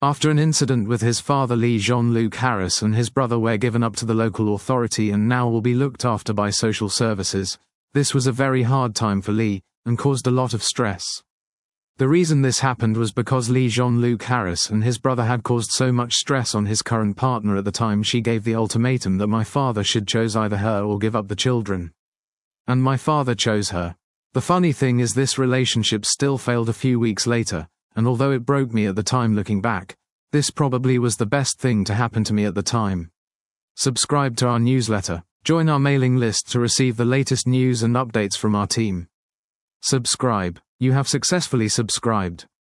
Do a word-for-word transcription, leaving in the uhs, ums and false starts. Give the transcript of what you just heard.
After an incident with his father Lee Jean-Luc Harris and his brother were given up to the local authority and now will be looked after by social services, this was a very hard time for Lee, and caused a lot of stress. The reason this happened was because Lee Jean-Luc Harris and his brother had caused so much stress on his current partner at the time she gave the ultimatum that my father should choose either her or give up the children. And my father chose her. The funny thing is this relationship still failed a few weeks later, and although it broke me at the time looking back, this probably was the best thing to happen to me at the time. Subscribe to our newsletter. Join our mailing list to receive the latest news and updates from our team. Subscribe. You have successfully subscribed.